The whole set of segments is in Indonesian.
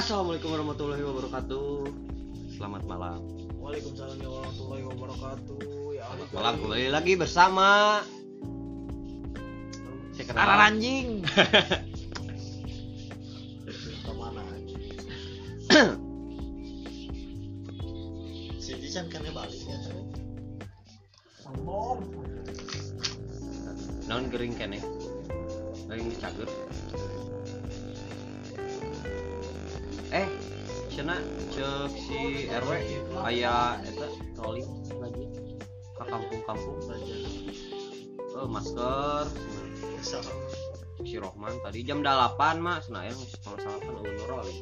Assalamualaikum warahmatullahi wabarakatuh. Selamat malam. Waalaikumsalam warahmatullahi wabarakatuh. Ya Allah. Malam kembali lagi bersama Sekarang anjing. Kemana anjing? Si Jisan kan balik ya. naon gering keneh. Gering dicager. Cenah cek si RW aya eta rolling lagi ke kampung-kampung saja. Masker si Rohman tadi jam 8 mah cenah aya geus salapan ulun rolling.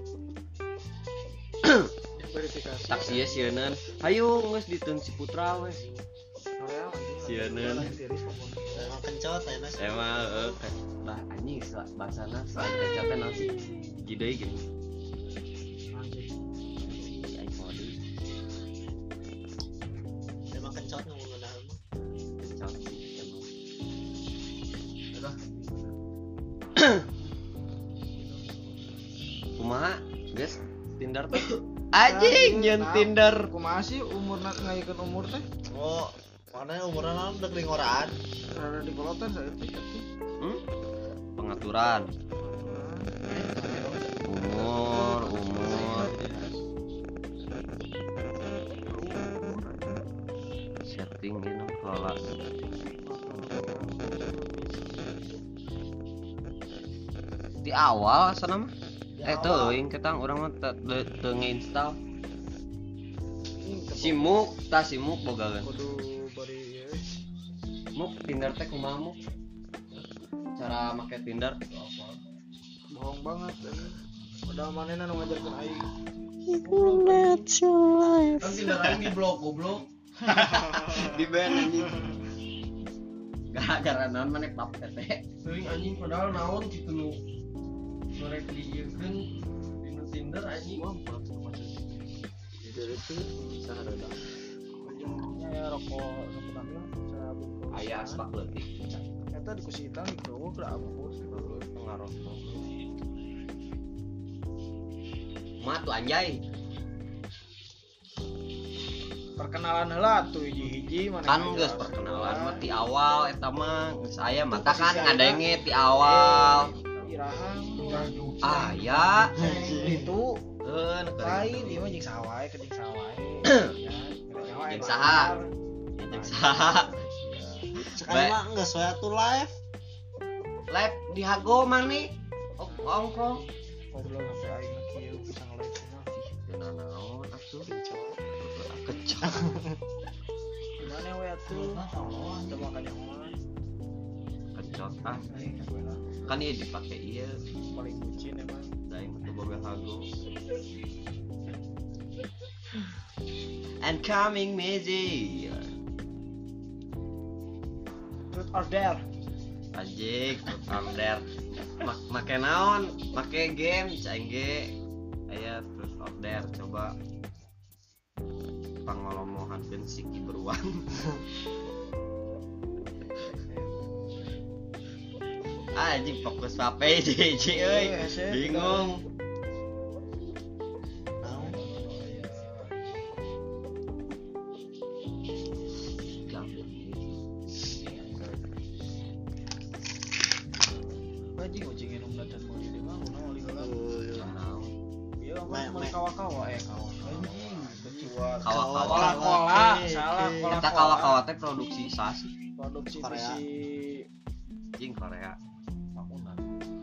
Verifikasi. Taksi ya sieun. Hayu geus diteun si Putra we. Sieun. Emang kencot ayeuna. Emang lah anjing bahasana selain kecotnya nasi jidai gini. Emang kencot ngomongna mah. Kencot sih emang. Kumaha guys Tinder tuh anjing nyen Tinder Kumaha sih umurna ngayekeun umur teh? Oh, mana umurna naon dek lingoraan? Rada di kolotan saya teh. pengaturan umur setting gitu kelola di awal sana mah teuing ketang urang mah teu nginstal simuk boga kan Kudu bari ya. muk Tinder teh kumaha muk cara make Tinder Bohong banget. Padahal manehna nu ngajarkeun aing. Kan Tinder aing di blok goblok. di band anjing gara-gara naon maneh pap teh Sering anjing padahal naon kitu nu rek diieukeun dina Tinder anjing. Jadi itu saharada. Ujungnya ya rokok sebenarnya saya bungkus. aya asbak leutik Eta di kusitang di bawah geura bungkus. pengaruh mat tuh anjay Perkenalan heula tuh hiji-hiji mana kan geus perkenalan mah ti awal eta mah geus aya mata kan ngadenge ti awal Irahang aya itu eun lain ieu mah jeung sawae ke jeung sawae. Jeung saha? jeung saha Sekarang mah geus we atuh live. live di hago maneh ongkong Ngobrol sampai aing kieu bisa nge-live semua. dina naon atuh kecok Gimana we atuh? Teu makan nyaman. kecok kan ieu dipake ieu Paling bucin emang. daeng teu boga hago and coming Mezi Truth or dare? anjing order make naon make game caing ge aya terus order coba pangolomohankeun siki beruang anjing fokus pape hiji euy bingung Naon? Anjing ujingin umdatan mau di mah unaw lihat. naon Ieu mah kawa-kawa anjing kecuali kawa-kawa kola salah kola kita kawa-kawa teh produksi sasi produksi Korea. besi anjing Korea bangunan.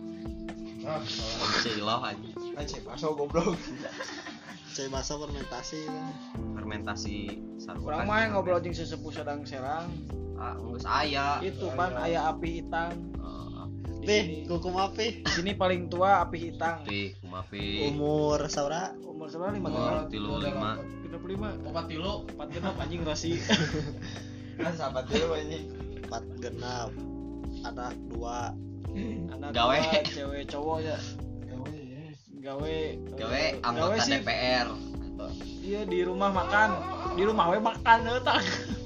Ciloh anjing Kan saya paso goblok. Cai masa fermentasi kan. fermentasi sarua Urang mah ngobrol jeung sesepuh sedang serang. geus aya Itu pan aya api hitang. Pi, kukum api. Di sini paling tua api hitang. pi kumapi Umur saura Umur seberapa? 5 umur 35 35. 4 genap anjing Rosi. Kan sahabat dulu anjing. 4 genap. Anak 2. Anak Gawe. dua, cewek cowok ya. Gawe anggota sih, DPR iya di rumah makan. Di rumah we makan eutak.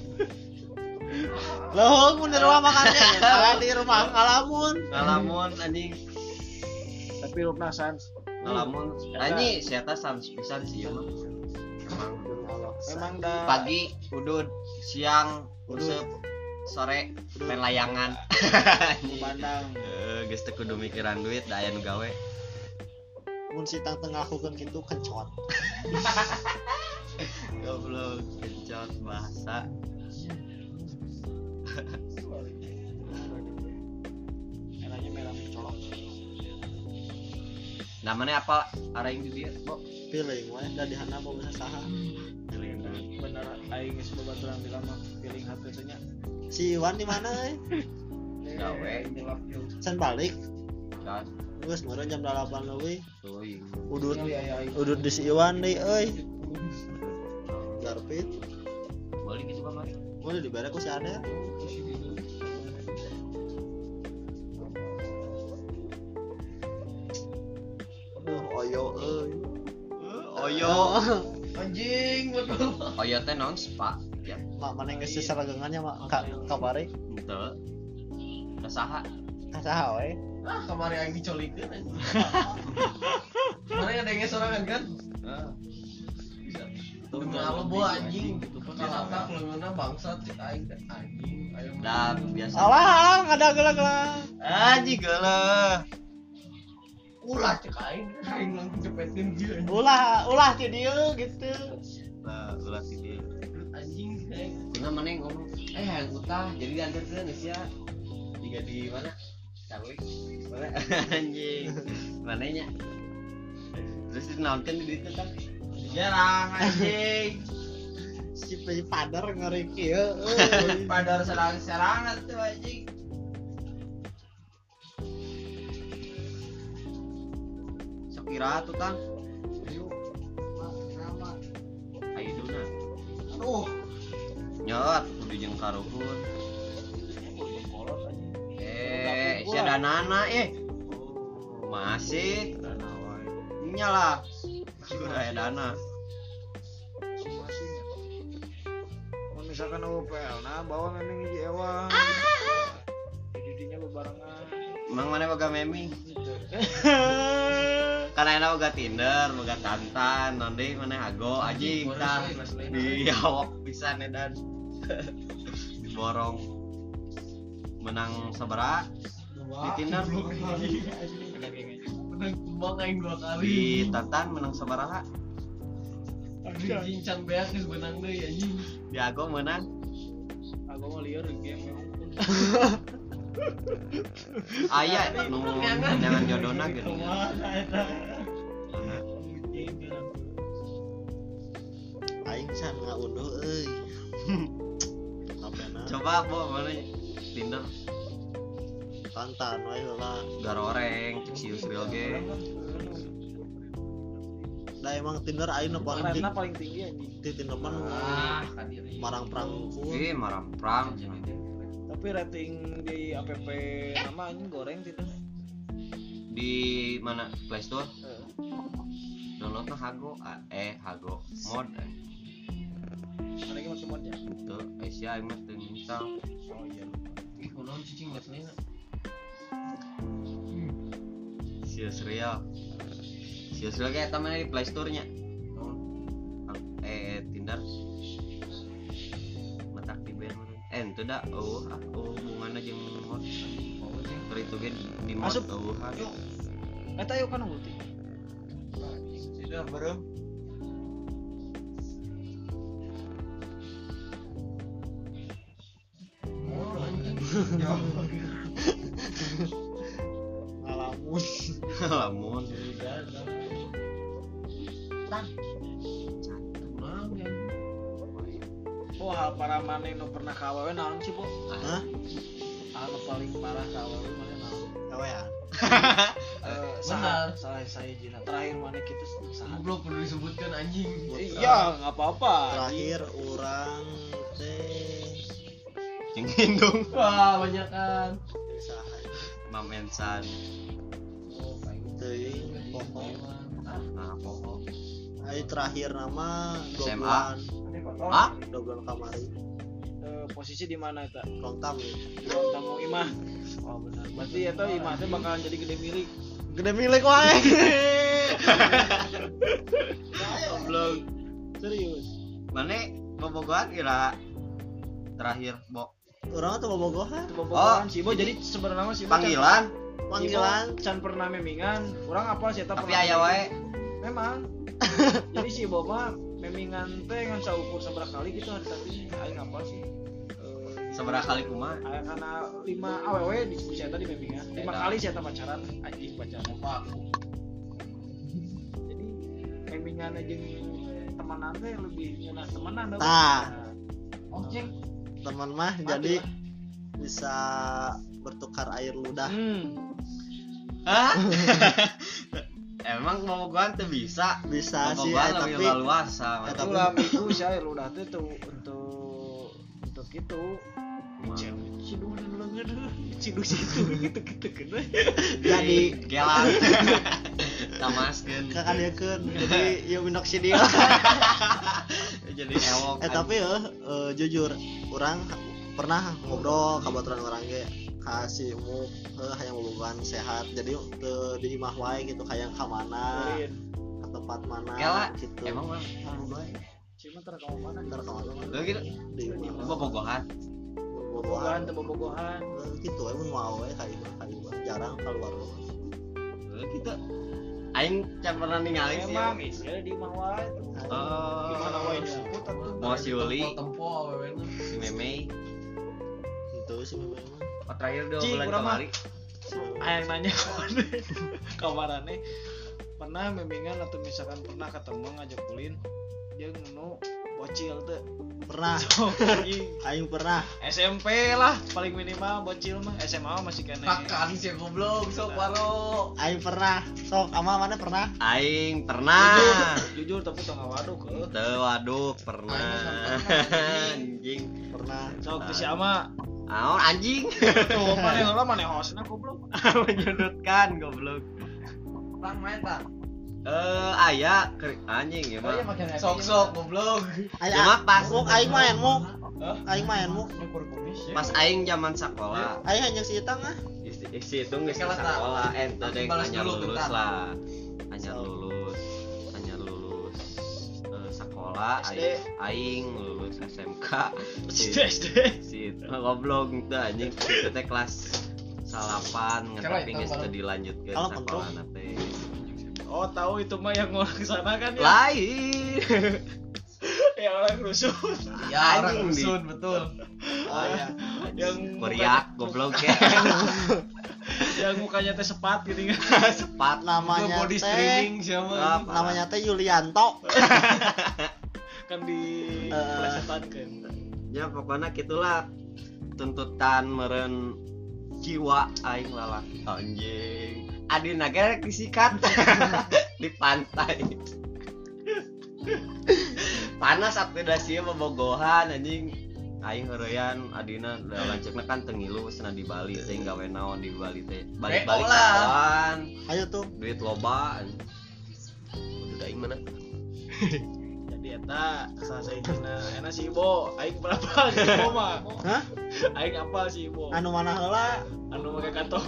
Loh, mun di rumah makannya. Di rumah ngalamun. ngalamun anjing Tapi rupna sans Ngalamun anjing sia teh sans pisan sih mah. Memang dah Pagi udud, siang useup, sore main layangan. pandang. Geus teu kudu mikiran duit da aya nu gawe. Mun si tang tengah hukeun kitu kencot. Goblok, kencot bahasa. Eranya merah mencolok. Namanya apa? Araing di dia, Bo. Piling we da di hana boga saha. Bener aing geus babaturan di lama feeling hate teh nya. Si Iwan di mana euy? Gawe. Can balik. Kan, Geus meureun jam 8 leuwih. teuing. Udud di si Iwan deui euy. Garpit. Balik gitu Bang. Boleh dibere ku si Ade. Aduh, oyo euy. Oyo. Anjing betul. Oyo teh naon spa? Ya, Mak mana geus saragengannya mak kabare. henteu. Da saha? Saha we? Ah kemarin aing dicolikeun anjing. Kemarin ada yang sorangan kan? Heeh. Demi Allah bawa anjing. Kalata leungeunna bangsat cek aing teh anjing. Aya Da biasa. Alah, ada gelang-gelang. Anjing geuleuh. ulah cek aing langsung cepetin dia anjing. Ulah ti dieu gitu. Nah, ulah si dia. Anjing kayak Kuna mana yang ngomong, yang utah jadi diantarkeun geus ya. Jika di mana? Charlie. Mana anjing. Mananya? Terus dinaonkeun di ditu kan. Jarang anjing. Si padar ngeri kieu. padahal serang-serangan tuh anjing. Sakira tuh tang. Aiduna. Aduh, Nyot kudu jeung karuhun. Sia danana masih nyala. Sudah aya dana. Mun misalkan UPL nah bawa memang hiji ewan. Didinya bebarengan. Emang mana boga meming? Karena enak boga Tinder, boga Tantan, nanti mana hago anjing tah di awak pisan edan. Diborong menang sabaraha di Tinder. menang kembang aing 2 kali. Di Tantan menang sabaraha? Anjing can beak geus benang deui anjing. Di Ago menang. Aku mau liar di game memang. Aya nu jangan jodona gitu. Aing san ngaunduh euy. Apena Coba Bo mana Tinder Tantan wae heula. garoreng cek si Yusril ge. Da emang Tinder ayeuna paling Karena paling tinggi anjing. di Tinder mah Kadiri. marang perang unggul. Marang perang. Tapi rating di app nama anjing goreng gitu. Di mana Play Store? Download na Hago, Hago mod. Mana lagi masuk modnya? Itu Asia mah teu install. Oh iya. Ih, kunaon cicing masalahna. Si Yusril. Si Yusril ge eta mah di Play Store-nya. Tinder. Matak di band mana? Ente da hubunganna jeung mod. Keur itu ge di mod Asup. eueuhan. Eta yuk kan ulti. Sudah bareng. Oh, anjing. Ngalamun. Lamun Kurang ya. Wah, para mana nu pernah ka awewe naon sih, Bu? Hah? Anu paling parah ka awewe mana naon? Gawean. Benar. Salah saya jina. Terakhir mana kita saha? Goblok perlu disebutkan anjing. Iya, enggak apa-apa. Terakhir urang teh jeung Hindung Wah, banyak kan. dari saha Mamensan. Oh, baik. teuing poho. Nah, poho. Ai terakhir nama SMA. dobulan. Ah? Dobulan kamari. Posisi di mana eta? Ruang tamu. Ruang tamu Imah. Oh, benar. Berarti eta Imah teh bakalan jadi gede milik. Gede milik wae. Goblok. Serius. Mana bobogohan kira terakhir Orang tuh bobogohan. Bobogohan si Bo jadi sebenarnya si Bo panggilan Panggilan. can pernah memingan. Orang apa sih tapi aya wae. Memang. Jadi si Bo mah memingan teh ngan saukur seberapa kali gitu hari tadi aing apa sih? Seberapa kali kumaha? Karena 5 aww di saya tadi memingan. 5 kali saya pacaran anjing pacaran. Jadi memingan aja temenan teh lebih ngeunah temenan dah. Tah. Ojek. Teman mah jadi bisa bertukar air ludah. Hah? Emang bobogohan tuh bisa? Bisa sih, Bobogohan lebih tapi luasa. tapi Ulah minggu saya ludah teh tuh untuk itu. Cidu lengan, cidu situ gitu kena. jadi gelang. Tamaskeun. kakadeukeun. Jadi ieu minoxidil. Jadi ewok. Tapi jujur orang pernah ngobrol kabaturan orang ge kasimu hayang bobogohan sehat. Jadi teu di imah wae gitu hayang ka mana, ke tempat mana Gela, gitu. emang mah bobogohan. Cuma terkau mana? Ntar ka mana Lu gitu. di imah. Bobogohan. Bobogohan teu bobogohan. Gitu emang mau wae ka imah jarang keluar rumah. Lu gitu. Aing can pernah ningali sih. Emang istilah di imah wae tuh. Oh. Gimana wae disebut atuh. Mau si Uli, tempo awewena. si Meme. Itu sih memang. Terakhir 2 Cing, bulan urang mah. kemarin. Ayang nanya kamarane pernah memingan atau misalkan pernah ketemu ngajak kulin dia ngono bocil tuh Pernah. Aing pernah. SMP lah paling minimal bocil mah SMA masih kena Kakan sih goblok sok waro. Aing pernah. Sok ama mana pernah? Aing pernah. jujur tapi teu ngawaduk heuh. Teu waduk pernah. Anjing. Pernah. Sok teu si ama Aon anjing. tuh maneh heula maneh hostna goblok Menyudutkan goblok. Bang main bang. Aya anjing ya mah. Sok goblok. Ya mah pas. Muk aing main muk. Aing main muk. Pas aing zaman sekolah. Aing hanya si Itang ah. Isi itu geus Kelas sekolah ente deng balas hanya dulu, lulus bentar. lah. Hanya lulus sekolah aing lulus SMK. SD Si itu goblok teh anjing itu teh kelas 8 tapi geus teu dilanjutkeun Kalau sakolana teh. oh tahu itu mah yang orang kesana kan ya Lain. yang orang rusuh Ya orang Anjing, rusun betul. oh ya yang Korea goblok ya. yang mukanya teh sepat gitu kan Sepat Namanya Body teh streaming siapa? namanya teh Yulianto. kan di plesetan kan ya pokoknya gitulah tuntutan meren jiwa aing lalaki anjing adina ge disikat di pantai panas apedasi bobogohan anjing aing heureyan adina da lanceukna kan teu ngilu cenah di Bali teh gawe naon di Bali teh balik-balik lah. kawan Ayo tuh. duit loba udah aing mana jadi eta sasa intina enak si Ibo aing berapa si Ibo mah Hah? aing apa si Ibo Anu mana heula? anu make kantong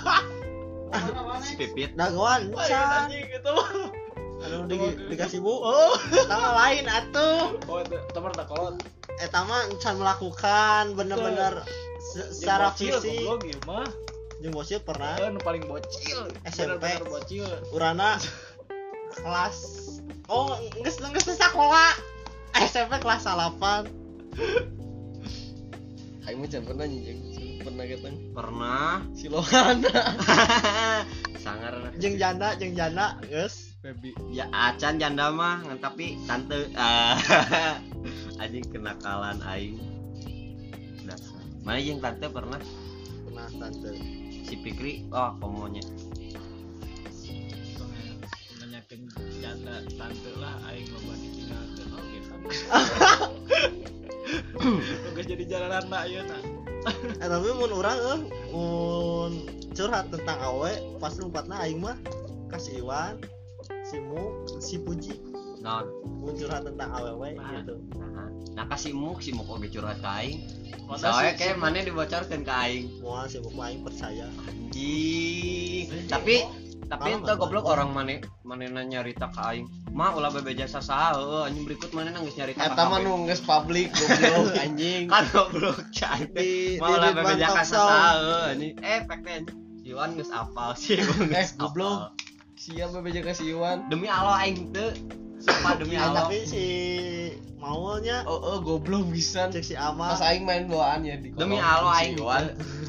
si Pipit Dagoan aing can. anjing gitu Anu dikasih bu. Oh, sama lain atuh. oh teman tak kolot Eta mah can melakukan bener-bener secara fisik. goblok ieu mah Jeung bocil pernah anu paling bocil SMP. bener-bener bocil urana kelas geus sekolah SMP kelas 8. Aing mah pernah anjing. Pernah ketang. pernah Silohan. sangar Jeung janda geus Baby. ya acan janda mah ngan tapi tante anjing kenakalan aing dasar mana yang tante pernah tante. si Pikri oh komonya nanyakeun janda tante lah aing loba ditinggalkeun oke kan geus jadi jalanan ayeuna Tapi mun urang mun curhat tentang awe pas lompatna aing mah kasih Iwan, si Mu, si Puji. non Mun curhat tentang awewe gitu. nah kasih muk si muk oge curhat ka aing Masa soalnya si- kayak mana dibocorkeun ka aing Moal si Mu aing percaya. anjing tapi Tapi Pengalaman, ente goblok Bang. orang manehna nyarita ka aing. Mah ulah bebeja sasaha anjing berikut manehna geus nyarita ka Eta mah kabeh. nu geus publik goblok anjing. Kan goblok cai. Di Mah ulah Ridwan bebeja ka Talk Show. sasaha anjing. Pek teh anjing. Iwan geus apal sih. Goblok. Siap bebeja ka si Iwan. Demi Allah aing teu. Sumpah demi Ya, Allah. tapi si maunya Oh, goblok pisan. cek si Amal. Pas aing main doaan ya di Demi kolong Allah si aing Iwan.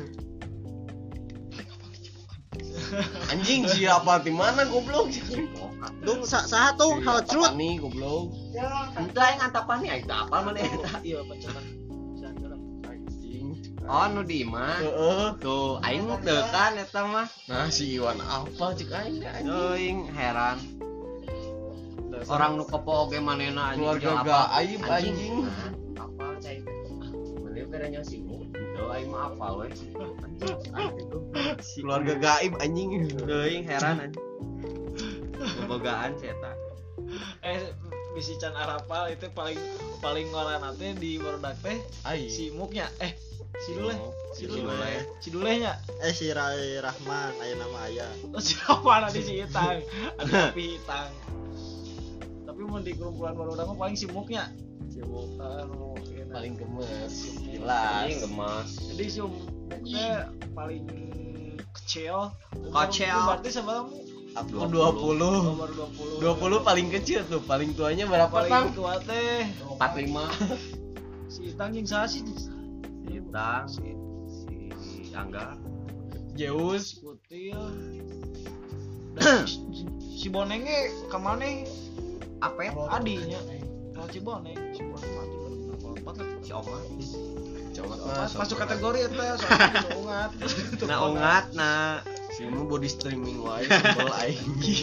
Anjing siapa di mana goblok? Dung saha tuh hal truth. Nih goblok. Ente aing antapan nih aing teu apal maneh eta. Iya pacaran. Anjing. Oh nu di imah. Heeh. Tuh aing teu kan eta mah. Nah si Iwan apa cik aing anjing. Teuing heran. Orang nu kepo oge manehna anjing. Keluarga jeung gaib, anjing. Nah, apa cai? Maneh kadanya sibuk. Teu aing mah apal we. Keluarga gaib anjing. Teuing heran anjing. Bobogaan si eta. Bisi can arapal itu paling ngorana teh di barudak teh Ai. si Muknya si Duleh Si Duleh. si Dulehnya Si Rai Rahman aya nama aya. si apa di si Itang ada api Itang tapi mau di kumpulan barudak mah paling si Muknya Si Muk. anu ieu Paling gemes. Anjing Jelas. gemas. jadi si Muknya paling kecil Kecil. berarti sebelum Aku 20. nomor 20 20 paling kecil tuh, paling tuanya berapa paling Tang? tua teh 45 si Itang jeung saha sih Itang si Angga Zeus. Kutil dan si Boneng ge ka maneh apa ya? adinya kalau si Boneng mati berapa kan Si Oma. Coba masuk kategori eta soalnya di ungat Nah ungat nah si mu body streaming wae sembel aing.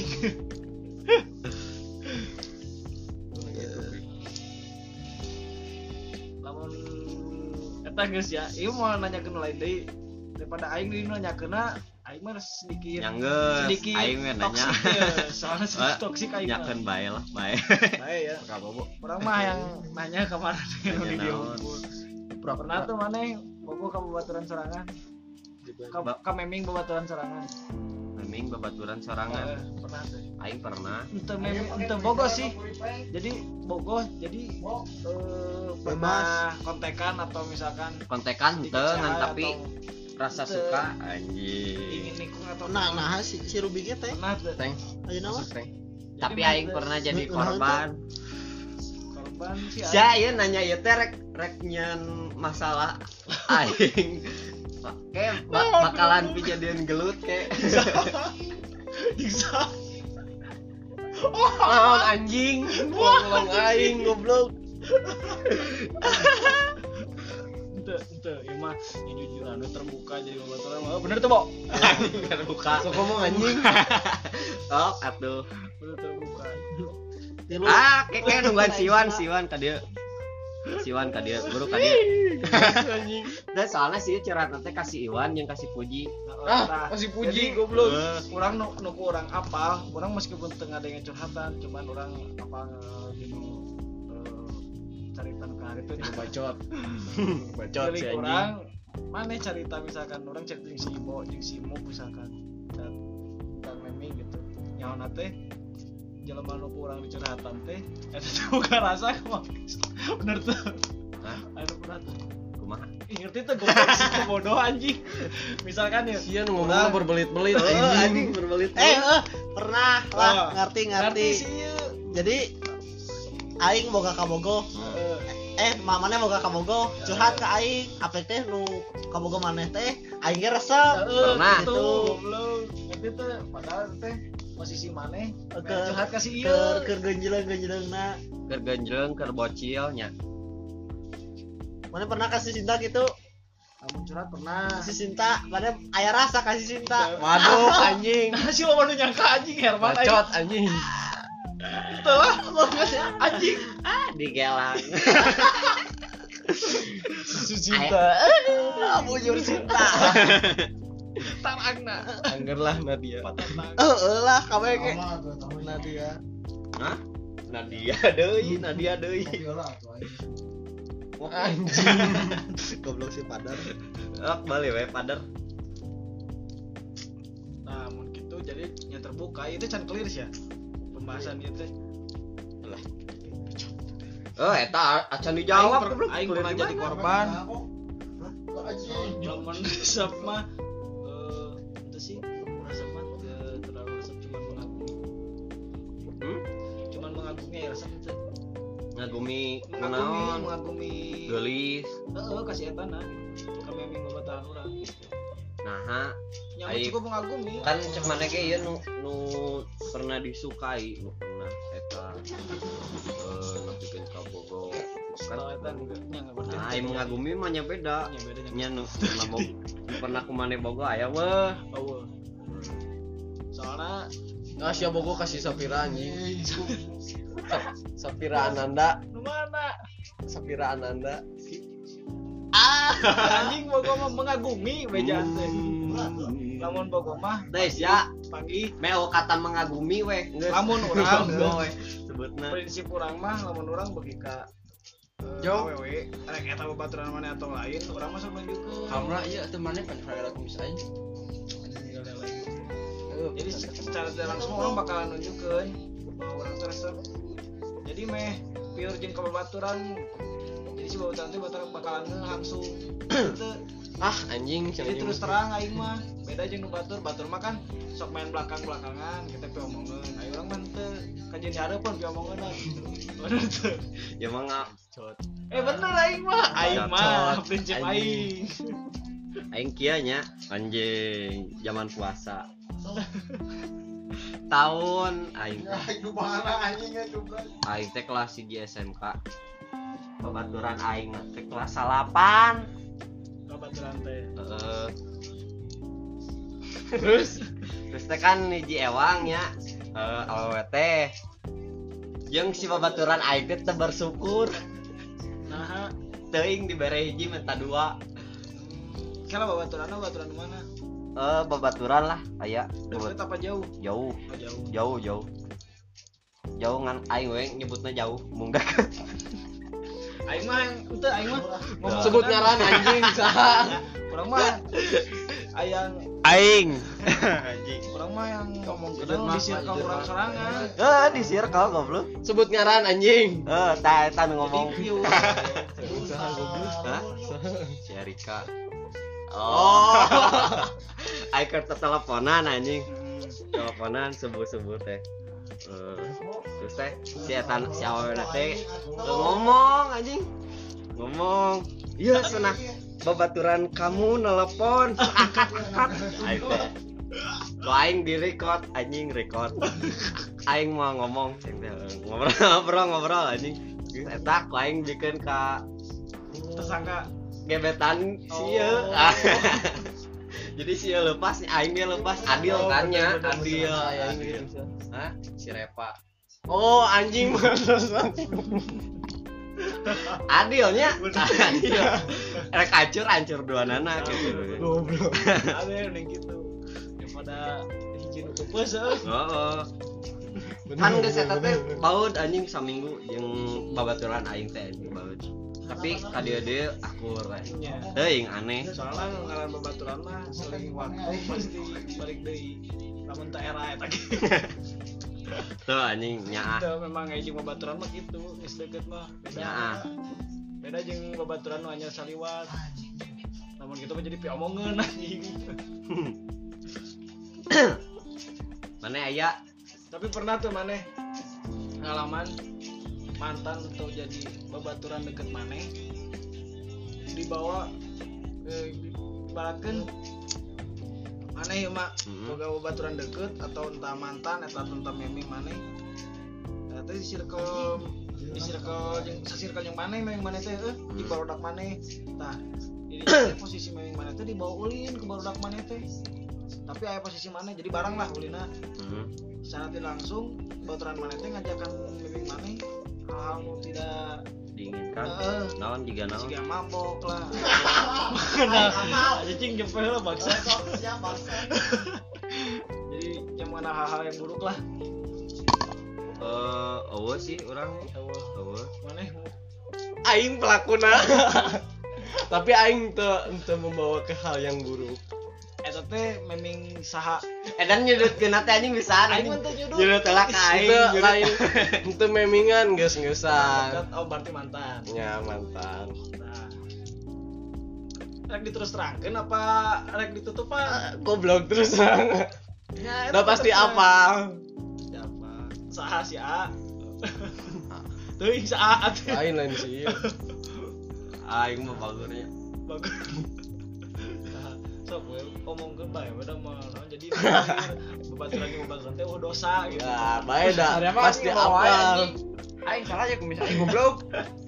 lamun eta geus ya ieu mau nanyakeun lain deui daripada aing deui nanyakeunna aing mah sedikit Nyanggeus aing mah nanya. toksik ya soalnya sedikit toksik aing mah Nyakeun bae lah, bae. bae ya Ka bobo. orang mah yang nanya kemana Nanya di naon. pernah tuh maneh bobo ka babaturan sorangan ka meming babaturan sorangan Meming babaturan sorangan. pernah tuh Aing pernah. ente bogo sih jadi bogo jadi pernah kontekan atau misalkan Kontekan sedikit henteu sehat ngan tapi atau rasa Henteu. suka ingin anjing. nikung atau Nah si Ruby ge teh. pernah tuh Teng. Ayeuna nama? Masuk teh. Tapi Jadi aing mah pernah jadi Nah, korban. korban sih Sia ieu nanya ieu teh rek nyen masalah aing. Kayak bakalan kejadian gelut kayak. bisa Naon anjing? Ngomong aing goblok. ente ya mah yang jujur anu terbuka jadi babaturan mah bener tuh Bo Terbuka. Sok ngomong anjing. Sok atuh. bener terbuka Tilu. Kayak nungguan Siwan ka dieu. Siwan ka dieu, guru ka dieu. Anjing. Dan soalnya sih curhat nanti kasih Iwan yang kasih Puji. Nah, Masih jadi puji goblok. orang nuku orang apal orang meskipun tengah dengan curhatan cuman orang apal gitu cerita ke hari itu Bacot. Bacot jadi si anjing. orang mana cerita misalkan orang cerita jeung si Ibo jeung si Muk misalkan tentang meme gitu nyaon teh jelema nu kurang dicurhatan teh eta teh bukan rasa mah bener tuh Hah? ada pernah tuh Kumaha? Ih, ngerti tuh goblok sih bodoh anjing misalkan ya Sian ngomongnya berbelit-belit Anjing berbelit. Pernah lah ngerti. ngerti sih ya. Jadi aing boga kabogo. Mamane boga kabogo curhat ke aing apa teh nu kabogo maneh teh aing ge resep. Pernah. Gitu, Gitu. goblok ngerti tuh padahal teh posisi maneh Ke- curhat kasih Keur ieu keur genjeleng-genjelengna. Keur genjleung keur bocil nya. Mana pernah kasih cinta gitu? kamu curhat pernah Kasih cinta, mana aya rasa kasih cinta. Waduh anjing. nah sih lo baru nyangka anjing Herman Bacot anjing. itu lah anjing Digelang. susu cinta Bujur cinta. tarangna Angger lah Nadia. Lah kabeh ge. Nadia. Hah? Nadia deui. Anjing. Goblok si Padar. Balik we pader. nah mun gitu jadi yang terbuka itu can clear sih ya pembahasan itu. Eta acan dijawab goblok. Aing pernah jadi korban. Cuman resep mah itu sih resep mah terlalu resep cuman mengagumi. Cuman mengagumi ya resep itu. Ngagumi kunaon? Mengagumi. Geulis. Kasih eta nah. Kami yang babaturan urang. Nah, Yang cukup mengagumi. kan cek mana ge ieu nu pernah disukai, nu pernah eta nepikeun ka bogo. Kan Eta enggak berarti. nah, aing mengagumi mah nya beda. Nya beda Nya nu pernah ku maneh bogo aya weh. eueuh. Soalnya Kasih bogo kasih Sapira anjing. Sapira Ananda. nu mana? Sapira Ananda. Anjing bogo mah mengagumi bejaan teh. Lamun bogo mah Teuis ya, pagi meo kata mengagumi weh. Geus. lamun urang we sebutna. prinsip urang mah lamun urang bagi ka Jauh. awewe rek eta babaturan mana atau lain urang mah sok nunjukeun. Kamera ieu teh maneh kan hayang kumis aing. Jadi secara tidak langsung orang bakalan nunjukeun bahwa orang teresep. Jadi meh pure jeung kababaturan. Jadi si babaturan teh bakalan langsung. Gitu. Anjing Jadi terus terang aing mah beda jeung nu batur mah kan sok main belakang-belakangan kita pe omongeun. Aing urang mah teu kajian hareupeun pe omongeunna gitu. Bener teu. Ya mah Bener aing mah prinsip aing. aing kieu nya anjing zaman puasa. Tahun aing aing teh kelas 1 SMK. Babaturan aing teh kelas 8. Babaturan teh. Terus teh kan hiji ewang nya awewe teh jeung si babaturan aing teh bersyukur Nah, teuing dibere hiji minta 2. kalau babaturan mana? Babaturan lah aya Deket apa jauh? jauh Oh, jauh. jauh ngan aing we nyebutna jauh munggah. Aing mah ngomong Sebut ngaran anjing saha. Urang mah ayang Aing anjing urang mah yang ngomong kenal di circle urang sorangan. di circle goblok. Sebut ngaran anjing. Eta nu ngomong. Review. Hah? Si Erika. Oh. Aing keur teleponan anjing. Teleponan subuh-subuh teh. Terus teh si awewe teh ngomong anjing. Ngomong. Iya cenah babaturan kamu nelepon. Aing teh. Ku aing di-record anjing record. Aing mau ngomong ngobrol anjing. Eta ku aing bikin ka Tersangka gebetan sieu. Jadi sieu lepas aing ge lepas adil kan nya, adil anjing. Hah? Si Repa. Oh anjing Adilnya. Adil. Rek hancur duanana gitu. goblok. Ada yang gitu. Daripada hiji nu pupus euy. Heeh. Kan geus eta teh baud anjing saminggu jeung babaturan aing teh anjing baud. Tapi ka dieu akur Nya. teuing aneh. Soalnya ngaran babaturan mah sering waktu pasti balik deui. Lamun teu era eta ge. Tuh anjing nyaah. Itu memang hiji babaturan mah gitu, geus deukeut mah. Nyaah. Beda jeung babaturan nu hanya saliwat. Namun gitu mah jadi piomongeun anjing. Mana aya? Tapi pernah tuh maneh pengalaman mantan atau jadi babaturan deket maneh dibawa ibaratkan maneh ya mak boga babaturan deket atau entah mantan atau entah meming maneh eta di circle jeung sasirkel yang maneh teh di barudak maneh tah jadi posisi meming maneh teh dibawa ulin ke barudak maneh teh tapi aya posisi maneh jadi barang lah ulina secara tidak langsung babaturan maneh teh ngajakan meming maneh hal tidak Diinginkan. Naon jiga naon? Jiga mabok lah. Nah, cicing jempol lah bangsa. Jadi yang mana hal-hal yang buruk lah. Eueuh sih urang. Eueuh. Maneh aing pelakuna. Tapi aing teu membawa ke hal yang buruk. eta teh meming saha edan nyudutkeun teh anjing bisa aing mah teu nyudut. nyudut heula ka aing Itu lain itu memingan geus-geusan. Oh berarti mantan. Ya mantan. Nah. Rek diterus terangkeun apa rek ditutup Pak? Goblok terus orang. Ya, Udah pasti apa? Siapa? Saha si A. Teuing sa A atuh. Lain sih. aing mah bagurnya Bagus. Nah, sok we omongkeun bae udah mah jadi bebaturan di bebaturan teh dosa gitu. Nah, bae dah pasti apa? aing salah ya kumis aing goblok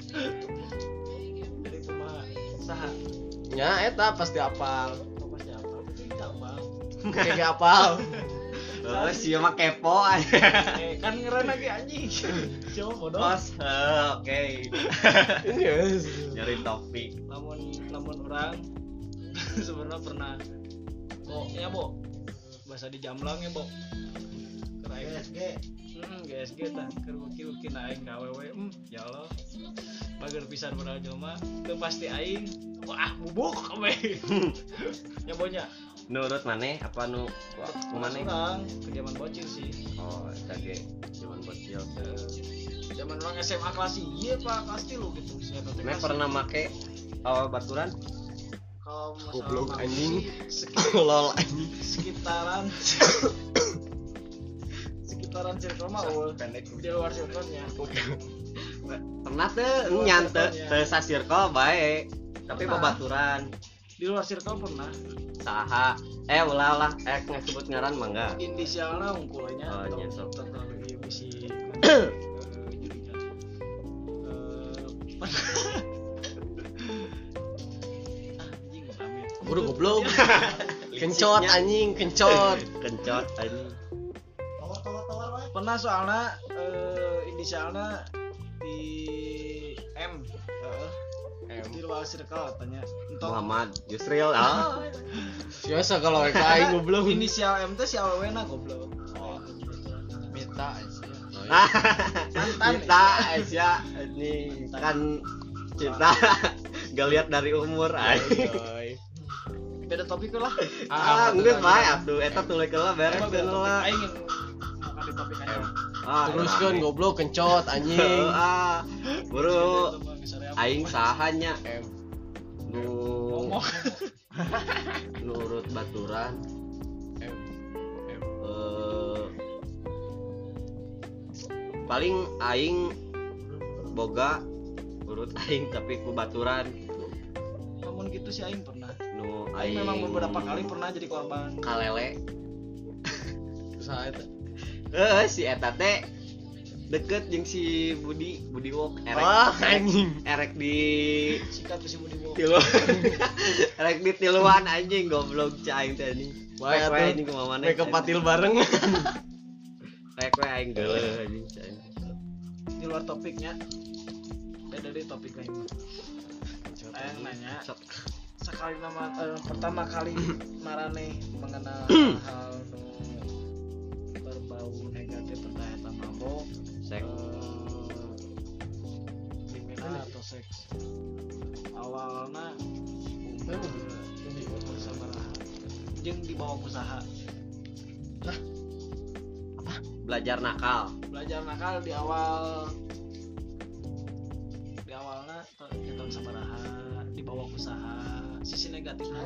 Jadi kumaha saha? Nya eta pasti apal. Oh, pasti apa? Itu gampang. Kayak apal. oh si mah kepo Kan ngeren lagi anjing. Coba bodoh. bos oke Yes. nyari topik Lamun orang sebenarnya pernah ya Bo bahasa di Jamblang ya Bo keraing GSG tah keur uki-uki na aing ka awewe ya Allah bager pisan modal jelema teu pasti aing wah bubuk we nya bonya nurut maneh apa nu maneh orang ke zaman bocil sih oh eta ge cuman bocil zaman orang SMA kelas ieu Pak pasti lu gitu sih Meh pernah make baturan kalau Goblok, masalah anjing. sekitaran Lol anjing. sekitaran circle mah pendek di luar circle-nya pernah teh nyante teu sa circle bae tapi babaturan di luar circle pernah saha ulah ngasebut ngaran mah enggak inisialnya ungkulnya Oh, atau iya, sok. tentang lagi misi anjing rame Udah goblok. Kencot anjing, kencot. kencot anjing pernah soalnya inisialnya di M di luar circle katanya entah Muhammad Yusril Biasa kalau mereka aing goblok. inisial M teh si awewena goblok Mita. kita Asia ini kan kita gak lihat dari umur anjing beda topik lah enggak bae atuh eta tuluy keula beres beda topik lah aing yang bukan di topik aja Teruskeun goblok kencot anjing. buru aing sahanya M. nu ngomong nurut baturan M. paling aing boga urut aing tapi ku baturan namun gitu sih aing pernah nu aing aing memang beberapa kali pernah jadi korban kalele Usaha eta. si eta teh deket jeung si Budi Wok Anjing. erek di sikat tuh si Budi Wo tilu erek di tiluan anjing goblok cai teh nih Bae Rek we atuh. anjing kumaha maneh Mereka patil bareng. rek we aing geuleuh anjing cai di luar topiknya beda deh topik lain aing nanya sekali pertama kali marane mengenal hal nu berbau negatif entah eta mabok sek kriminal atau seks awalnya bersama jeung dibawa usaha belajar nakal di awalnya kita sabaraha dibawa usaha sisi negatifnya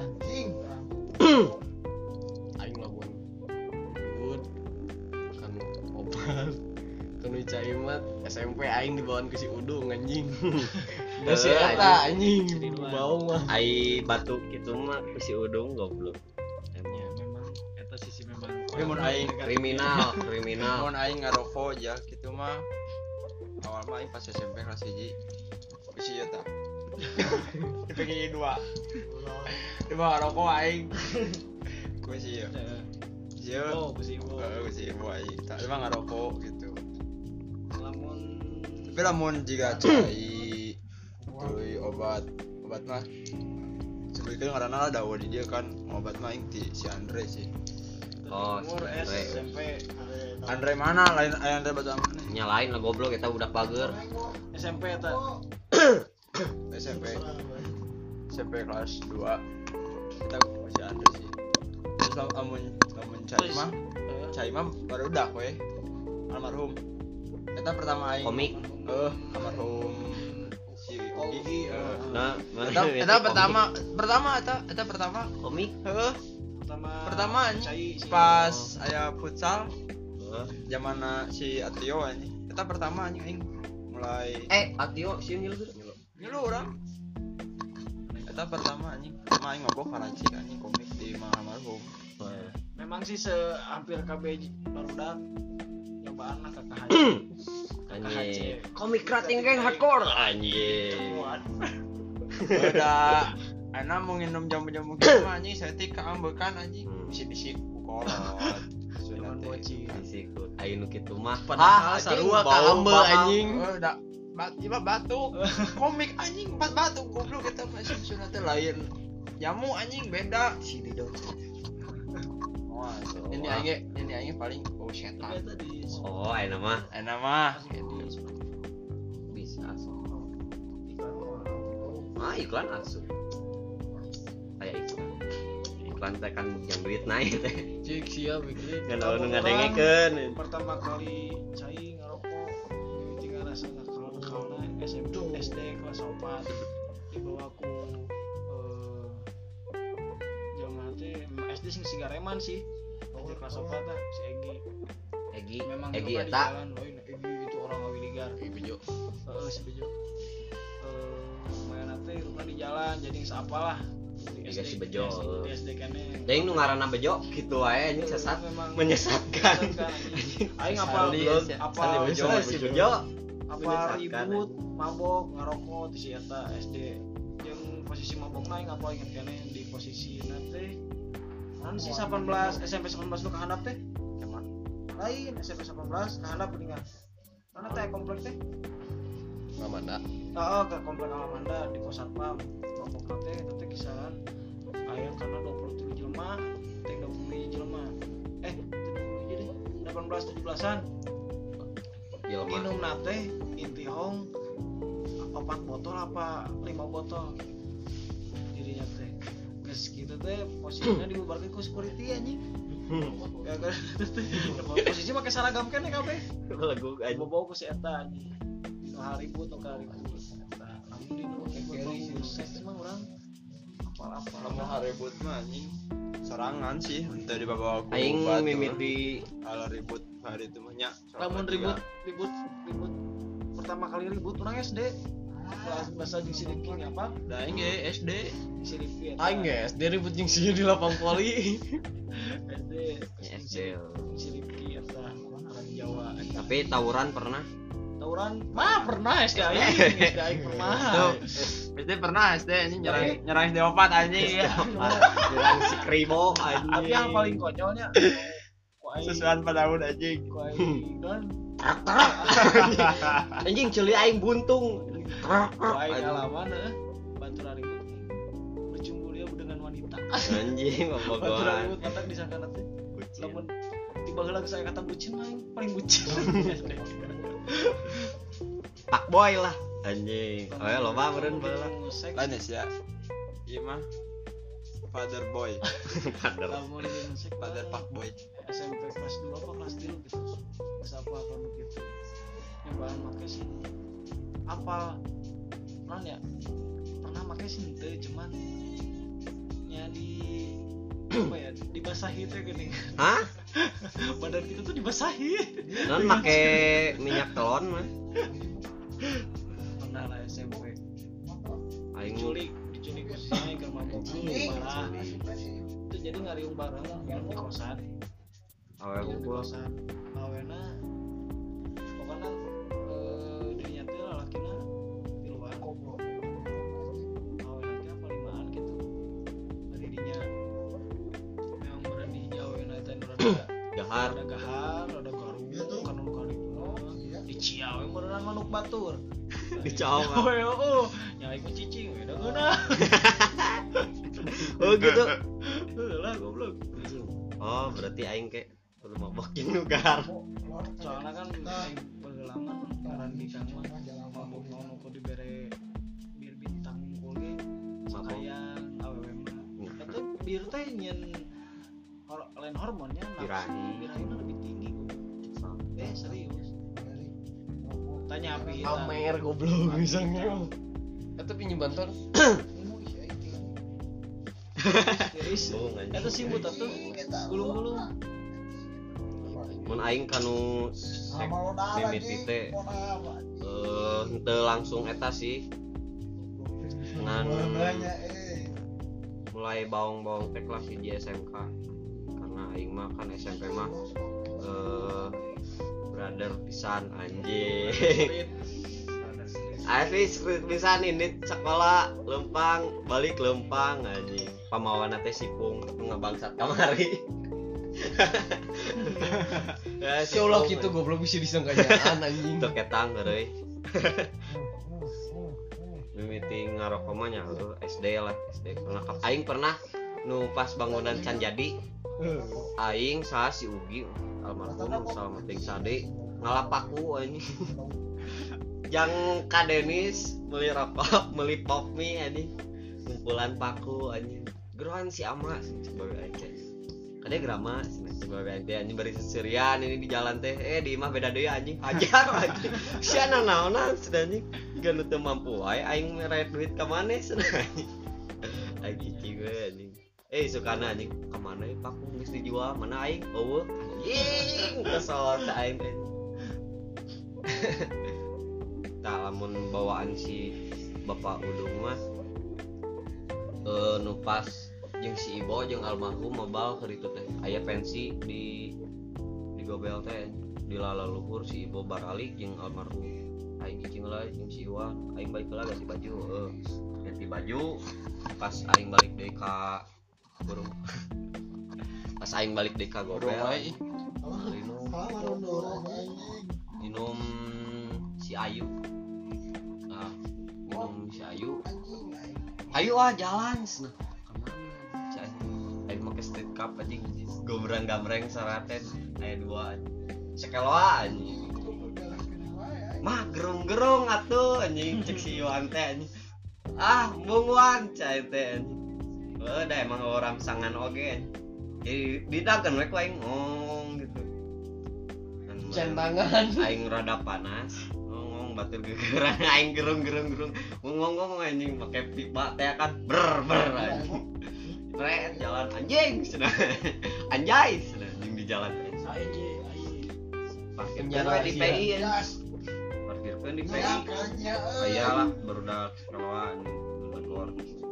Aing lamun good kan obat kan caimat SMP aing dibawaan ke si Udung anjing. Da si eta anjing bau mah. ai batu kitu mah ku si Udung goblok ya memang eta sisi memang Tapi mun aing kriminal mun aing ngarokok ya kitu mah awal mah aing pas SMP kelas 1 bisi ya tah dipegi 2 di bawah rokok aing ku sih ya Jauh, oh besi ibu sih ibu aing tak emang ngarokok gitu lamun tapi lamun jika cai tuluy obat mah sebetulnya ngaranna lah dawa di dia kan obat mah aing ti si Andre sih Oh, umur si Andre. SMP Andre mana lain Andre batu mana nyalain lah goblok kita budak pager SMP eta SMP kelas 2 kita masih Andre sih terus amun cai mah baru udah we almarhum eta pertama aing Komik. almarhum si Ogi Nah, eta pertama komik. pertama anjing Cai, si pas Ino. aya futsal zamanna si Atio anjing eta pertama anjing aing mulai Atio sih ngilu ngilu urang eta pertama anjing aing mabok karacik anjing komik di almarhum memang sih hampir KB barudak nyobaan lah kakak anjing. Komik rating geng hardcore anjing. udah ana mau nginum jamu-jamu gitu mah anjing setik kaambekan anjing bisi-bisi kolot Cuman bocil. Disikut ayo nu kitu mah. Padahal sarua ka ambe anjing. udah batuk komik anjing batuk goblok eta mah sunat teh lain jamu anjing beda Sini dong. ini aing paling setan Oh, ayo mah enak mah bisa so. Iklan asup. Kayak iklan teh kan yang duit naik teh. Cik sia bikin. Kan nu ngadengekeun. Pertama kali cai ngerokok tinggal rasa nakal-nakalna SMP SD kelas 4 dibawaku jangan teh SD sing sigareman sih. SD kelas 4 tah si Egi. Memang Egi di eta. jalan, Egi itu orang Awiligar. Bejo. Si Bejo. Lumayan teh rumah di jalan jadi sapalah. Juga si Bejo. Di SD kene. Jadi nu ngaranna Bejo kitu wae anjing sesat menyesatkan. Aing apal Bejo si Bejo. apa ribut mabok ngarokok di si eta SD yang posisi mabok naik apa inget kene di posisi nanti kan si 18 SMP 18 lu kehandap teh cuman lain SMP 18 kehandap peninggal mana teh komplek teh Mamanda. ke komplek Alamanda di pos satpam mabok teh teh kisaran aya karena 27 jelema teh 20 jelema 20 jadi 18 17-an minum nate inti hong 4 botol apa 5 botol dirinya teh geus kitu teh posisinya dibubarkeun ku security anjing ya kan posisi make seragam keneh kabeh Lagu anjing. bawa ku si eta anjing nu haribut nu karibut eta lamun di nu carry seks mah urang apal-apal lamun haribut mah anjing sorangan sih untuk dibawa ku Aing mimiti ala ribut hari itu mah nya lamun ribut pertama kali ribut orang SD bahasa jeung si Rifki apa da aing ge SD si Rifki Aing guys, dia ribut jeung sia di lapang poli. SD SD. si Rifki eta orang Jawa Tapi tawuran pernah? tawuran mah pernah SD aing pernah SD pernah SD anjing nyerang SD 4 anjing ya Bilang si Kribo anjing. tapi yang paling konyolnya sesuatu pada tahun anjing kan Anjing celi aing buntung. aing alaman baturan ribut bercumbu dia dengan wanita Anjing baturan bobogohan. ribut matak disangka teh lamun tiba heula saya kata bucin mah paling bucin Pak boy lah anjing. Oh ya loba meureun baheula. lain ya ieu mah father boy lamun musik father pak boy SMP kelas 2 apa kelas 3 gitu kelas apa gitu nyobaan make sih apa non ya pernah make sih teh cuman nya di apa ya dibasahi teh gini Hah? badan kita tuh dibasahi Non make minyak telon mah. pernah lah SMP Aing diculik posisinya ke mabok parah itu jadi ngariung bareng yang di kosan awe di gua. kosan awena pokoknya dirinya teh lalakina di luar awena teh apa limaan gitu dari dinya memang berani awena teh rada Gahar. ada gahar ada garung kan nu kali di Ciawe beneran manuk batur Dicao. oh nyai ku cicing we da geuna Oh gitu. lah goblok Oh berarti aing ke kudu mabokin nu gahar. soalnya kan aing bergelangan karan di kamar mabok mau ku dibere bir bintang unggul ge Mabok. sakayang awewe mah eta bir teh nyen lain hormonnya Birahi. birahinya lebih tinggi serius tanya api Amer goblok misalnya. Tapi nyebantor itu sibut atuh gulung-gulung mun aing kanu mimiti teh henteu langsung eta sih ngan mulai bawang-bawang teh kelas di SMK karena aing mah kan SMP mah brother pisan anjing Afi pisan ini sekolah lempang balik lempang anjing pamawana teh sipung ngabangsat kamari ya si Allah gitu goblok bisa disangkanyaan anjing. Teu ketang euy. Mimiti ngarokok mah nya SD lah, SD pernah aing pernah nu pas bangunan can jadi. Aing saha si Ugi almarhum sama ting Sade ngalapaku anjing. Yang Kak Denis beli rokok, beli pop mie anjing. Kumpulan paku anjing. Gerohan si Ama sebagai anjing. Kadang grama sebagai anjing bari seserian ini di jalan teh di imah beda deui anjing hajar anjing sia naon-naonan cenah anjing ganu teu mampu wae aing mere duit ka maneh cenah anjing aing cicing we anjing sukana anjing ka mana paku geus dijual mana aing eueuh anjing kesel teh aing tah lamun bawaan si Bapak Udung mah nu pas jeung si Ibo jeung almarhum mabal keur itu teh aya pensi di Gobel teh di lalaluhur si Ibo baralik jeung almarhum aing cicing lah jeung si Iwan aing balik heula ganti baju ganti baju pas aing balik deui ka burung pas aing balik deui ka Gobel minum si Ayu nah minum si Ayu ayo jalan nah aing make street cup anjing gombrang-gambreng saraten aya 2 sekeloa anjing mah gerung-gerung atuh anjing cek si Iwan teh anjing bungwan cai teh anjing da emang orang sangan oge jadi didakeun we ku aing ngong gitu centangan aing rada panas ngong batur gegeran aing gerung-gerung ngong anjing make pipa teh kan ber anjing Red jalan anjing cenah. Anjay cenah jeung di jalan teh. Parkir di PI Parkirkeun di PI. Ayalah barudak sekolah Bogor.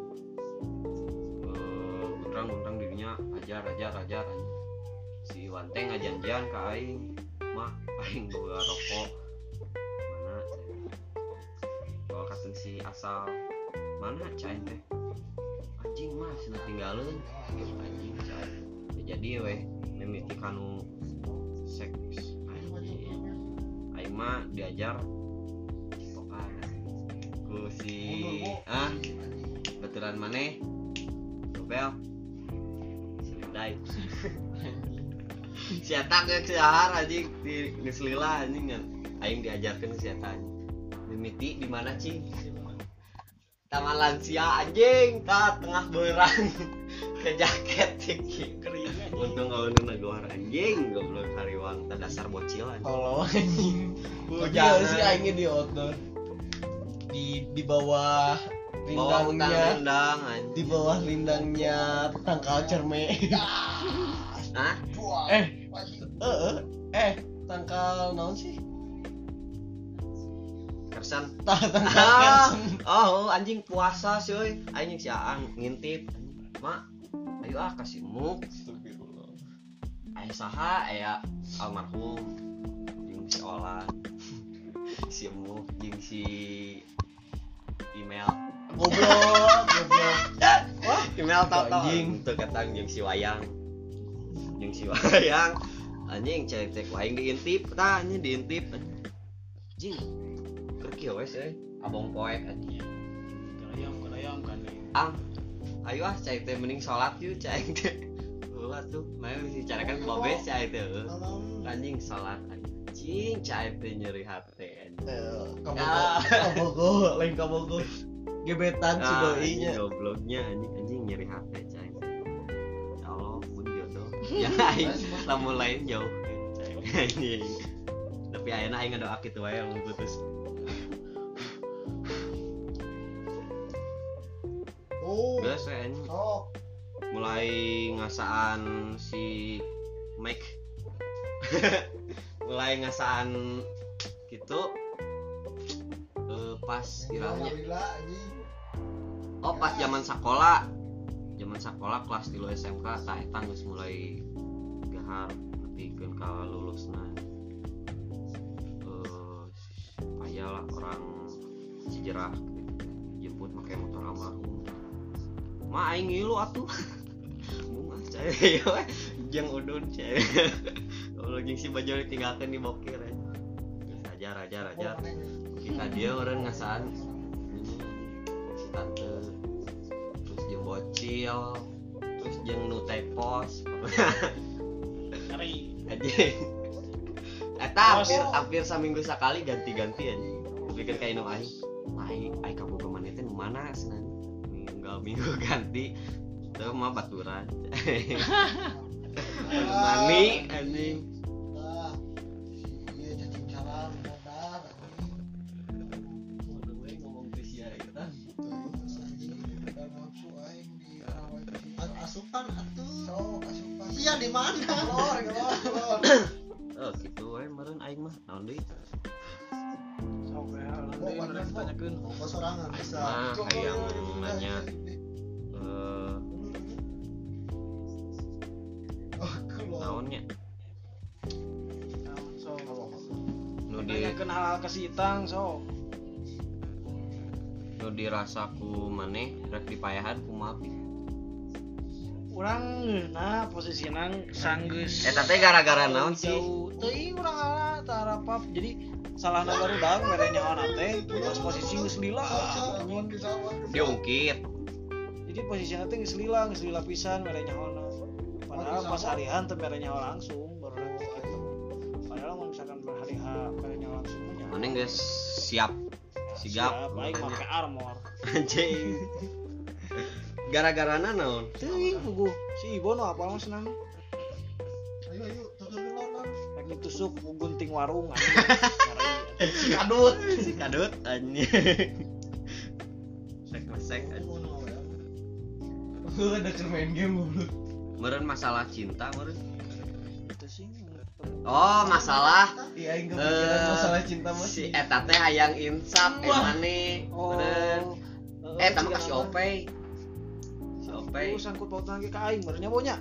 Guntrang dirinya ajar anjing. Si Iwan teh ngajanjian ka aing, mah aing boga rokok. Mana bawa katen si asal mana cain teh. Anjing mah cenah tinggalin anjing ya jadi we mimiti kanu seks aing mah diajar pokan ku si baturan maneh Gobel Dai si eta geus sahar anjing di geus lila anjing aing diajarkeun si eta mimiti di mana cing taman lansia anjing ka tengah beurang ke jaket tinggi kering untung ngawin nagawar anjing goblok hariwang teh dasar bocil anjing tolong anjing hujan sih aingnya di outdoor di bawah lindangnya di bawah lindangnya tangkal cerme tangkal naon sih kersan tangkal anjing puasa seuy aing si Aang ngintip mak ayo kasih muk aya saha aya almarhum jeung si Olan si muk jeung si email goblok wah email tau anjing teu ketang jeung si Wayang anjing cek aing diintip tah anjing diintip anjing kieu we seuy abong poek anjing kelayang kan ayo cai teh mending salat yuk cai teh ulah tuh main dicarakan babe cai teh anjing salat anjing cai teh nyeri hati kabogo lain kabogo gebetan si doi nya gobloknya anjing nyeri hati cai ya Allah pun jodoh yang aing lamun lain jauh anjing tapi ayeuna aing ngadoa kitu wae lamun putus geus we anjing mulai ngasaan si Mike mulai ngasaan gitu pas iranya oh pas zaman sekolah kelas 3 SMK tak eta geus mulai gahar nepikeun ka lulusna ayalah orang Cijerah jemput make motor almarhum mah aing ngilu atuh bunga cai jeung udun cai lagi si baju ditinggalkeun di bokir aja ajar kita dia orang ngasaan si tante terus jeung bocil terus jeung nu tepos Kari anjing eta hampir saminggu sekali ganti-ganti anjing pikir ka inu aing kaboga maneh teh nu mana cenah minggu ganti teu mah baturan mani anjing asupan atuh sia di mana lor oh kitu we meureun aing mah naon deui sok ya nanti ditanyakeun bos sorangan bisa hayang nanya naonnya sok nu ditanyakeun hal-hal kasitang sok nu dirasaku maneh rek dipayahan kumaha pi urang nah posisina sanggeus eta teh gara-gara naon sih teuing urang ala teu harapap jadi salahna barudak mere nyawana teh pas posisi geus lila anjing diungkit jadi posisinya teh geus lila pisan mere nyawana padahal pas harihan teh mere nyawa langsung baru gitu padahal mun misalkan hari-hari mere nyawa langsung nya maneh geus siap sigap baik make armor anjing gara-garana naon teuing puguh si Ibo nu apal mah senang ayo tutur dulu rek ditusuk ku gunting warung si kadut anjing sek Udah keur main game mulu. meureun masalah cinta meureun itu sih oh masalah Iya aing kepikiran masalah cinta mah si eta teh hayang insap maneh meureun eta mah ka si Opey sangkut pautan ge ka aing benernya bonya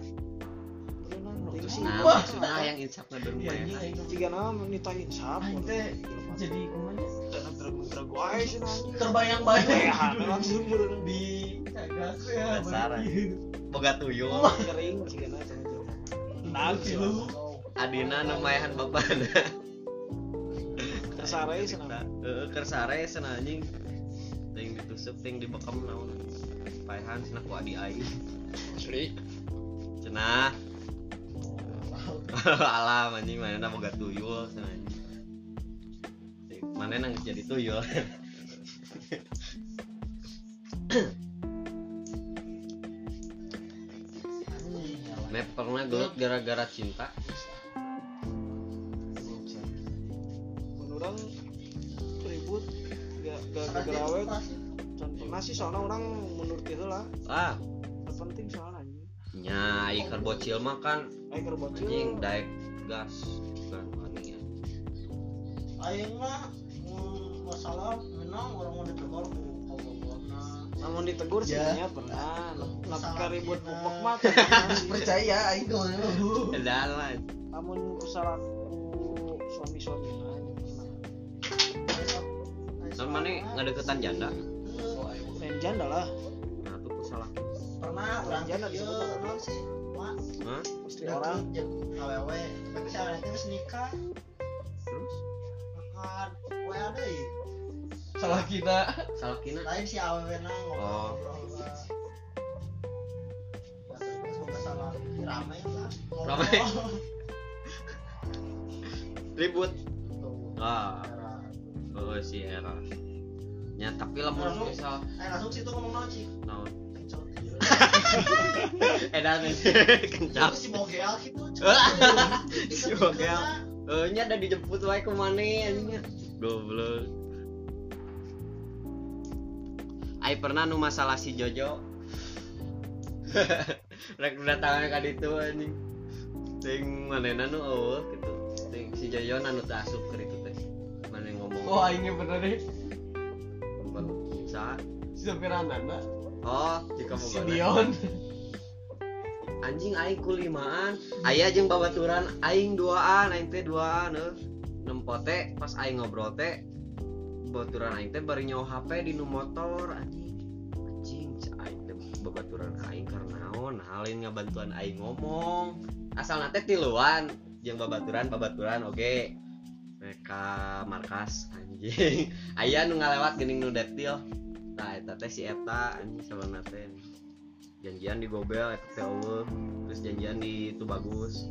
nah maksudnya hayang insap ngadon mah jika nama nita insap aing teh jadi kumaha dan terguai sih nanti terbayang-bayang langsung bener di cagas ya dasar boga tuyul kering jika nama lu adina namayahan bapana tersare senang kersare cenah anjing ting ditusuk ting dibekem naon paehan cenah ku adi aing asli cenah alam anjing manehna boga tuyul cenah anjing manehna geus jadi tuyul Mep pernah gelut gara-gara cinta orang ribut gara-gara awet pernah sih soalnya orang menurut itu lah penting soalnya nya ikan bocil mah kan aing keur bocil anjing daek gas kan mania aing mah masalah menang orang mau ditegur goblokna namun ditegur sih nya pernah nak ribut pupuk mah percaya aing dulu edalan namun kesalahanku suami-suami soal mana ngadeketan janda main janda lah nah tuh salah pernah orang janda ieu disebut naon sih mak hah istri orang awewe tapi kesalahan itu nikah terus makan kue ada ya salah kita salah kina lain si awewe na Oh. semoga salah ramai lah Ramai. ribut oh si era nya tapi lamun misal langsung situ ngomong naon sih naon pencot edan kencang si Mogel gitu si Mogel nya ada dijemput wae ku maneh anjingnya goblok. Ai pernah nu masalah si Jojo rek datang ka ditu anjing ting manehna nu eueuh gitu ting si Jojo anu teu asup keur itu teh maneh ngomong Oh aingnya bener deh. sa Si Sopiranana. oh jika Si mau Dion. anjing aing ku 5an aya jeung babaturan aing 2an aing teh 2an nempote pas aing ngobrol teh babaturan aing teh bari nyawa HP di nu motor anjing aing teh babaturan aing karena naon halin ngabantuan aing ngomong asal teh tiluan jeung babaturan oge mereka markas anjing aya nu ngalewat geuning nu deptil tah eta teh si eta anjing sabana teh janjian di Gobel eta teh eueuh terus janjian di Tubagus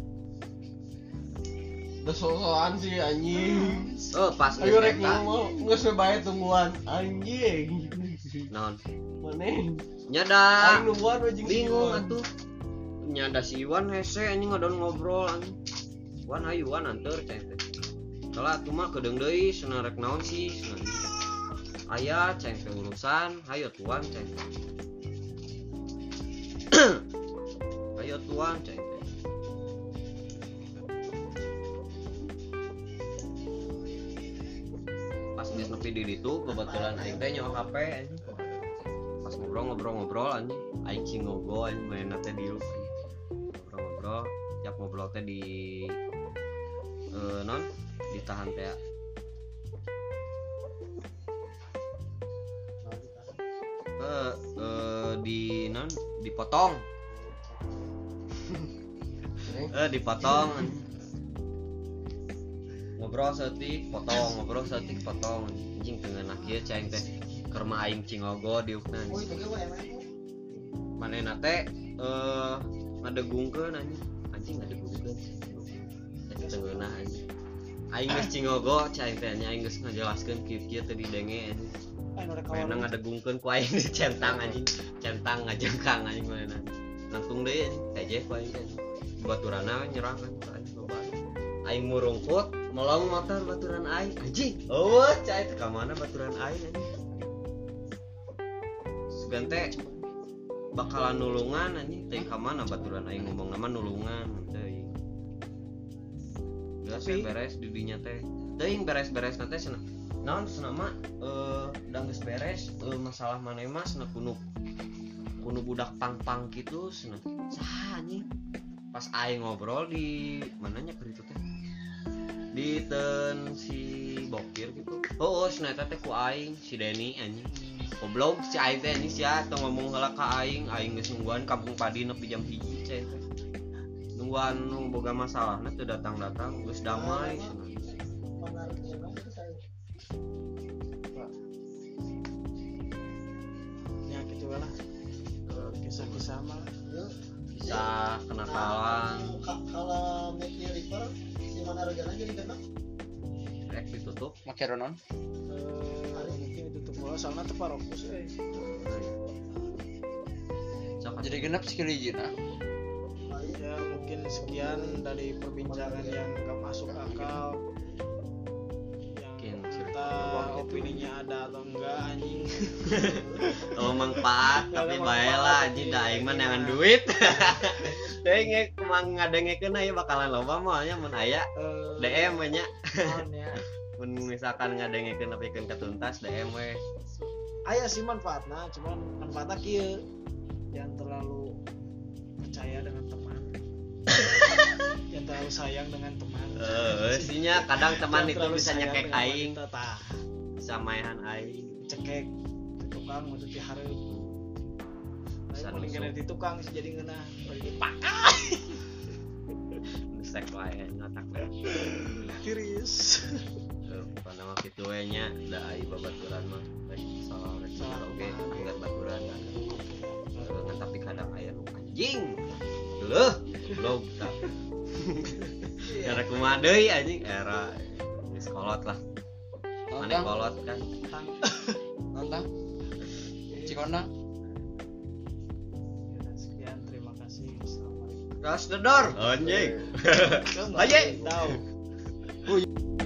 Udah sosokan sih anjing. pas Ayo geus rek eta ngomong, geus we bae tungguan anjing. naon Maneh. nyada Aing nungguan we jeung si bingung Iwan. atuh nyada si Iwan hese anjing ngadon ngobrol anjing Wan ayo Wan anteur cai teh kalau atuh mah kedeung deui cenah rek naon sih cenah aya cai teh urusan hayo tuan cai teh ayo tuan cai teh pas geus nepi di ditu kebetulan aing teh nyawa HP anjing pas ngobrol anjing aing sing ngogo anjing main teh di luar ngobrol tiap ngobrol teh di non ditahan teh di non dipotong dipotong ngobrol setik potong anjing dengan kieu cai teh keur mah aing cingogo diukna manehna teh ngadegungkeun anjing ngadegungkeun eta teungeunah anjing aing geus cingogo cai teh aing geus ngajelaskeun kieu teh didenge anjing manehna ngadegungkeun ku aing centang anjing centang ngajengkang anjing manehna langsung deui anjing teje ku aing teh baturana nyerang kan aing loba aing murungkut melong motor baturan aing anjing eueuh cai teh ka mana baturan aing anjing sugan teh bakalan nulungan anjing teh ka mana baturan aing ngomong nama nulungan teh geus beres di dinya teh teuing beres-beres na teh cenah naon cenah mah da geus beres masalah maneh mah cenah kuno budak pang-pang kitu cenah saha anjing pas aing ngobrol di mananya keur itu teh di ten si Bokir gitu oh cenah eta teh ku aing si Deni anjing goblok si aing teh anjing sia tong ngomong heula ka aing geus nungguan kampung padi nepi jam 1 cai teh nungguan nu boga masalahna teu datang-datang geus damai ya gitu lah kisah-kisah mah bisa kenakalan kalau Mickey River si mana regana jadi kena rek ditutup make ronon mungkin ditutup bola soalnya teu parokus jadi genep sekali hijina. ya mungkin sekian dari perbincangan yang gak masuk akal yang kita opininya ada atau enggak anjing oh manfaat tapi bae lah anjing da aing mah neangan duit teh nge kumang ngadengekeun aya bakalan loba mah nya mun aya DM we nya ya mun misalkan ngadengekeun nepikeun ka tuntas DM we aya sih manfaatnya cuman manfaatnya kieu yang terlalu percaya dengan teman yang terlalu sayang dengan teman sinya kadang teman Yang itu terlalu bisa sayang nyekek dengan aing wanita, tah. bisa maehan aing cekek ke tukang mau di hareup Bisa paling nusuk. kena di tukang sih jadi ngena lagi pak sek wae ngotak we tiris pada mah kitu we nya da ai babaturan mah rek salah rek salah oge anggar baturan ngan tapi kadang aya nu anjing leuh goblok tah era kumaha deui anjing era geus kolot lah maneh kolot kan nonton Cikona Close the door. Anjing. Aja. Tahu.